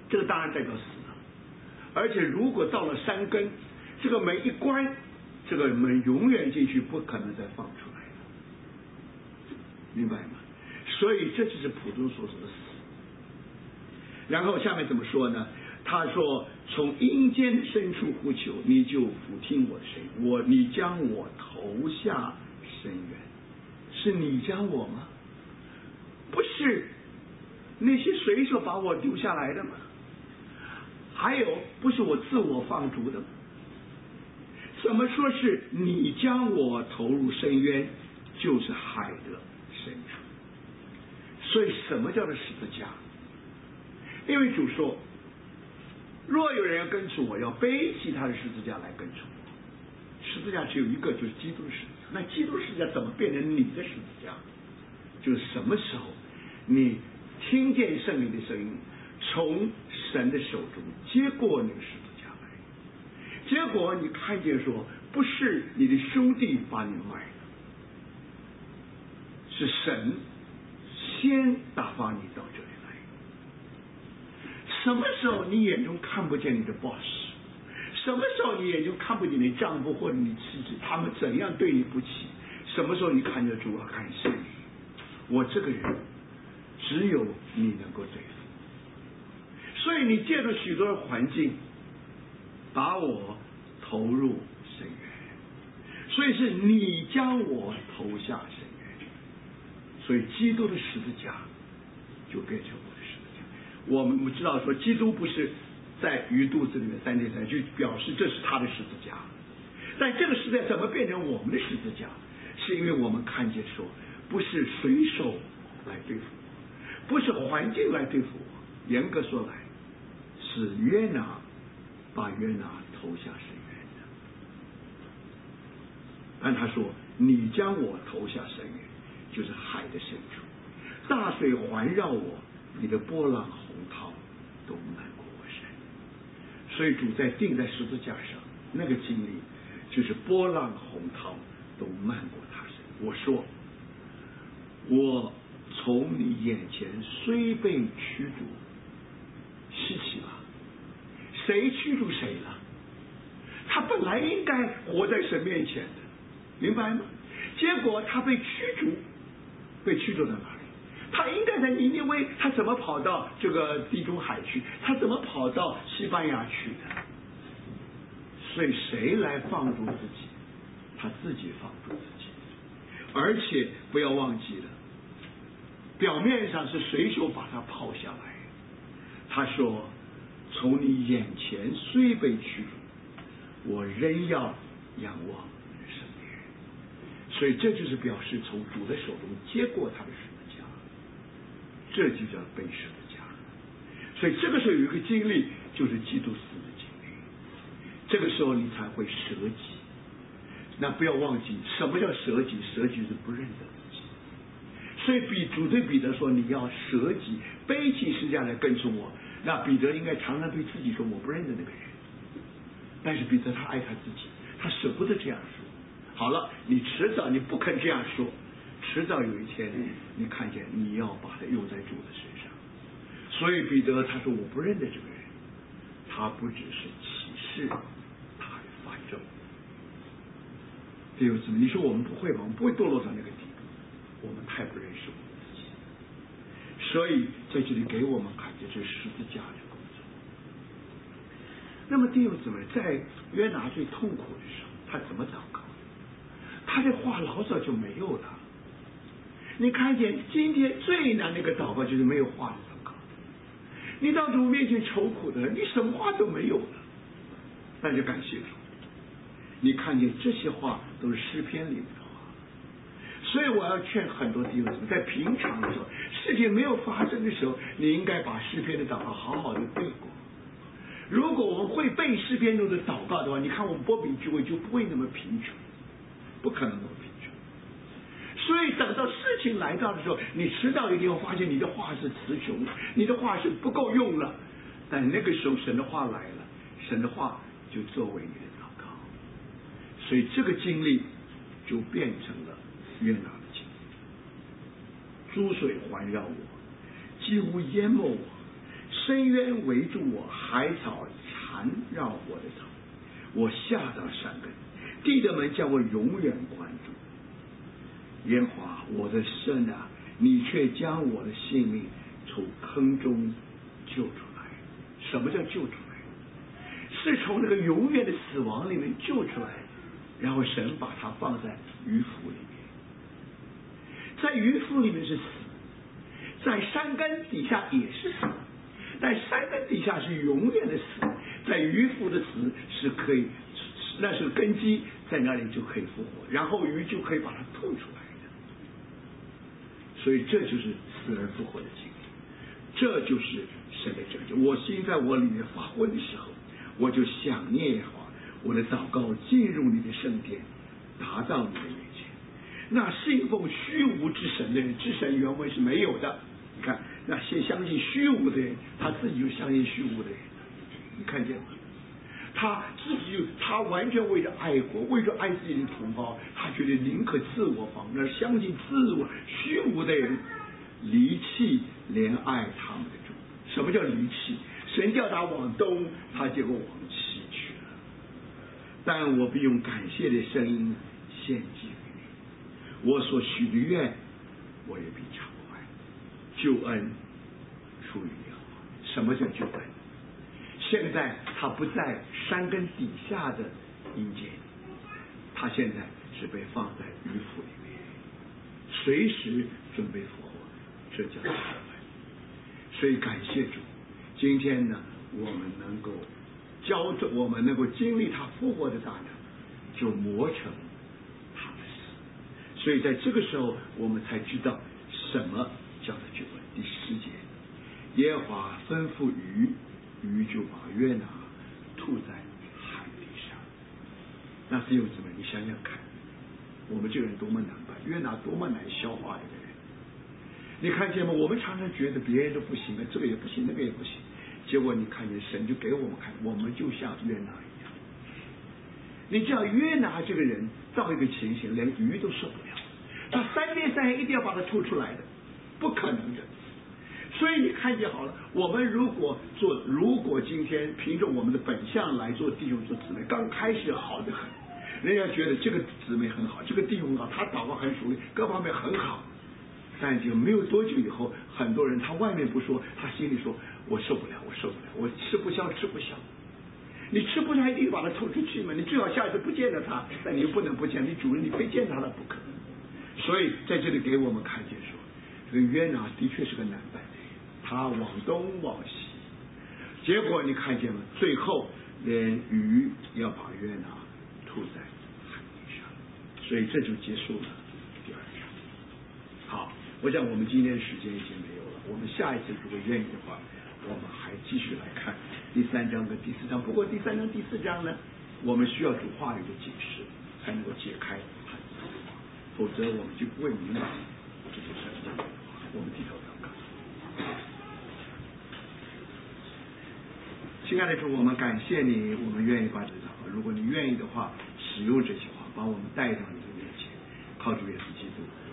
这个当然代表死了。而且如果到了山根，这个门一关，这个门永远进去，不可能再放出来了，明白吗？所以这就是普通所说的死。然后下面怎么说呢？他说：“从阴间深处呼求，你就俯听我的声音。你将我投下深渊，是你将我吗？不是那些水手把我丢下来的吗？还有，不是我自我放逐的吗？怎么说是你将我投入深渊，就是海的深处。所以什么叫做十字架？因为主说，若有人要跟从我，要背起他的十字架来跟从我。十字架只有一个，就是基督的十字架。那基督十字架怎么变成你的十字架？就是什么时候你听见圣灵的声音，从神的手中接过那个十字架来，结果你看见说，不是你的兄弟把你卖了，是神先打发你到这里来。什么时候你眼中看不见你的 boss？ 什么时候你眼中看不见你丈夫或者你妻子他们怎样对你不起？什么时候你看见主啊，感谢你，我这个人只有你能够对付。所以你借着许多的环境把我投入深渊，所以是你将我投下深渊。所以基督的十字架就变成我的十字架。我们知道说，基督不是在鱼肚子里面3天3夜，就表示这是他的十字架。但这个十字架怎么变成我们的十字架？是因为我们看见说，不是水手来对付我，不是环境来对付我，严格说来，是约拿把约拿投下深渊的。但他说：“你将我投下深渊，就是海的深处，大水环绕我，你的波浪洪涛都漫过我身。”所以主在钉在十字架上那个经历，就是波浪洪涛都漫过他身。我说，我从你眼前虽被驱逐，稀奇吧？谁驱逐谁了？他本来应该活在神面前的，明白吗？结果他被驱逐，被驱逐到哪里？他应该在尼尼微，他怎么跑到这个地中海去？他怎么跑到西班牙去的？所以谁来放逐自己？他自己放逐自己。而且不要忘记了，表面上是水手把他抛下来，他说：“从你眼前虽被驱逐，我仍要仰望你的圣面。”所以这就是表示从主的手中接过他的十字架，这就叫背十字架。所以这个时候有一个经历，就是基督死的经历，这个时候你才会舍己。那不要忘记什么叫舍己？舍己是不认得自己。所以主对彼得说：“你要舍己，背起十字架来跟从我。”那彼得应该常常对自己说：“我不认得那个人。”但是彼得他爱他自己，他舍不得这样说。好了，你迟早你不肯这样说，迟早有一天你看见你要把它用在主的身上。所以彼得他说：“我不认得这个人，他不只是启示，他还反正。”弟兄姊妹，你说我们不会吗？我们不会堕落到那个地步，我们太不认识我们自己。所以在这里给我们看见这十字架的工作。那么弟兄姊妹，在约拿最痛苦的时候，他怎么祷告？他的话老早就没有了。你看见今天最难的一个祷告就是没有话的祷告。你到主面前愁苦的人，你什么话都没有了，那就感谢主。你看见这些话都是诗篇里面的话。所以我要劝很多弟兄姊妹，在平常的时候，事情没有发生的时候，你应该把诗篇的祷告好好的背过。如果我们会背诗篇中的祷告的话，你看我们波比聚会就不会那么贫穷，不可能那么贫穷。所以等到事情来到的时候，你迟早一定会发现你的话是词穷了，你的话是不够用了。但那个时候神的话来了，神的话就作为你的祷告。所以这个经历就变成了约拿的经历。诸水环绕我，几乎淹没我， 深渊围住我，海草缠绕我的头，我下到山根，地的门将我永远关住。耶和华我的神啊，你却将我的性命从坑中救出来。什么叫救出来？是从那个永远的死亡里面救出来，然后神把它放在鱼腹里面。在鱼腹里面是死，在山根底下也是死，但山根底下是永远的死，在鱼腹的死是可以，那是根基，在那里就可以复活，然后鱼就可以把它吐出来的。所以这就是死而复活的经历，这就是神的拯救。我心在我里面发昏的时候，我就想念耶和华，我的祷告进入你的圣殿，达到你的面前。那信奉虚无之神的人，之神原文是没有的。你看，那些相信虚无的人，他自己就相信虚无的人，你看见吗？他自己他完全为了爱国，为了爱自己的同胞，他觉得宁可自我防，而相信自我虚无的人，离弃怜爱他们的主。什么叫离弃？神叫他往东，他结果往西去了。但我必用感谢的声音献祭给你，我所许的愿，我也必偿还。救恩出于耶和华。什么叫救恩？现在他不在山根底下的阴间，他现在是被放在鱼腹里面，随时准备复活，这叫救恩。所以感谢主，今天呢，我们能够我们能够经历他复活的大能，就磨成他的死。所以在这个时候，我们才知道什么叫做救恩。第10节，耶和华吩咐鱼，鱼就把约拿吐在海地上。那弟兄姊妹，你想想看，我们这个人多么难办，约拿多么难消化的一个人。你看见吗？我们常常觉得别人都不行了，这个也不行，那个也不行，结果你看见神就给我们看，我们就像约拿一样。你知道约拿这个人到一个情形，连鱼都受不了，他3天3夜一定要把它吐出来的，不可能的。所以你看见好了，我们如果今天凭着我们的本相来做弟兄做姊妹，刚开始好得很，人家觉得这个姊妹很好，这个弟兄很好，他祷告很熟练，各方面很好。但就没有多久以后，很多人他外面不说，他心里说我受不了，我受不了，我吃不消，吃不消。你吃不消一定把他吐出去嘛，你最好下一次不见了他，但你又不能不见，你主人你非见他了不可。所以在这里给我们看见说，这个约拿的确是个难办的人，他往东往西，结果你看见了，最后连鱼要把约拿吐在海地上，所以这就结束了第2章。好，我想我们今天的时间已经没有了，我们下一次如果愿意的话，我们还继续来看第3章跟第4章。不过第3章第4章呢，我们需要主话语的解释才能够解开它的话，否则我们就不会明白这些神的话。我们低头祷告。亲爱的主，我们感谢你，我们愿意把这祷告，如果你愿意的话，使用这些话把我们带到你的面前，靠主耶稣基督